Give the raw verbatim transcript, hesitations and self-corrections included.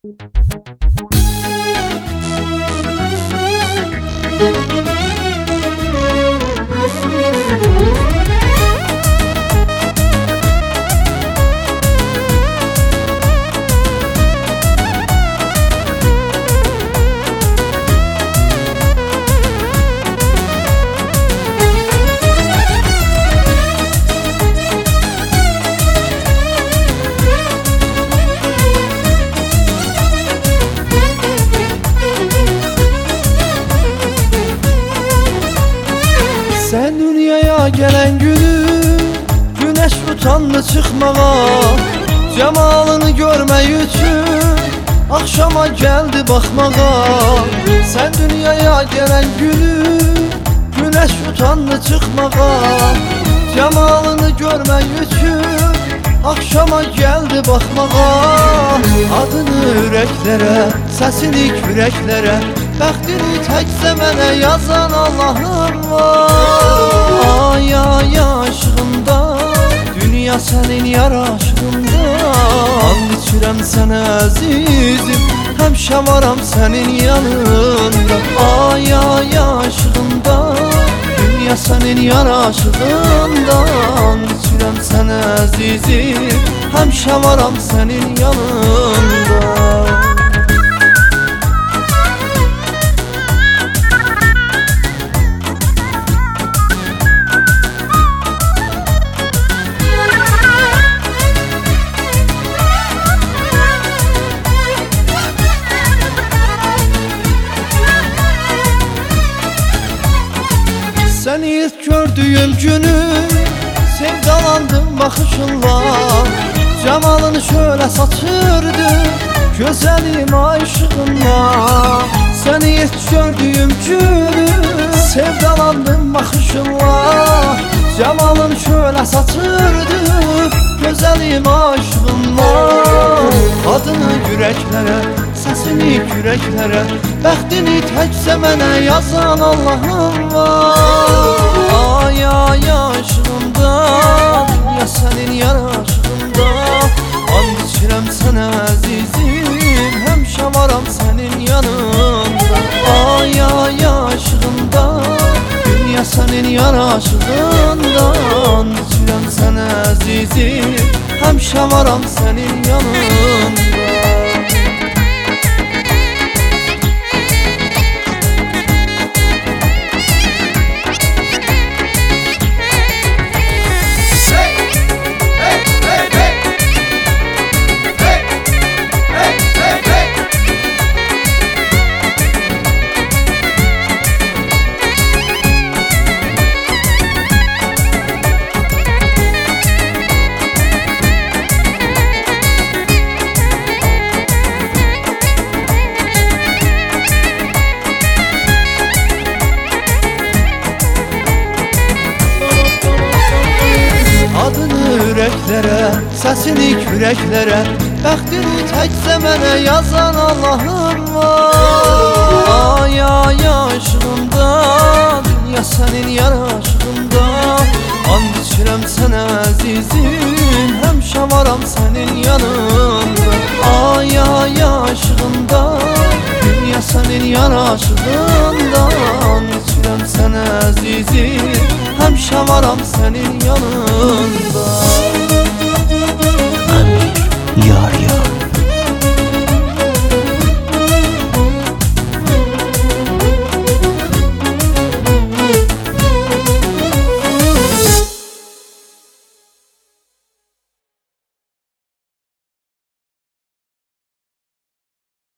Sen dünyaya gelen günü güneş utandı çıkmağa, cemalını görmək üçün akşama geldi bakmağa. Sen dünyaya gelen günü güneş utandı çıkmağa, cemalını görmək üçün akşama geldi bakmağa. Adını yüreklere, sesini küreklere, bəxtini təkcə mənə yazan Allahım var. Ay ay aşığımda, dünya sənin yaraşığında, and içirəm sənə əzizim, həmişə varam sənin yanında. Ay ay aşığımda, dünya sənin yaraşığında, and içirəm sənə əzizim, həmişə varam sənin yanında. Seni ilk gördüğüm günü sevdalandım bakışınla, cemalını şöyle saçırdı güzelim aşığınla. Seni ilk gördüğüm günü sevdalandım bakışınla, cemalını şöyle saçırdı güzelim aşığınla. Adını yüreklere, sesini küreklere, bəxtini təkcə mənə yazan Allahım var. Ay ay aşığımda, dünya sənin yaraşığında, and içirəm sənə əzizim, həmişə varam sənin yanında. Ay ay aşığımda, dünya sənin yaraşığında, and içirəm sənə əzizim, həmişə varam sənin yanında. Yüreklere, sesini küreklere, bəxtini təkcə mənə yazan Allahım var. Ay ay aşığımda, dünya sənin yaraşığında, and içirəm sənə əzizim, həmişə varam sənin yanında. Ay ay aşığımda, dünya sənin yaraşığında, and içirəm sənə əzizim, həmişə varam sənin yanında.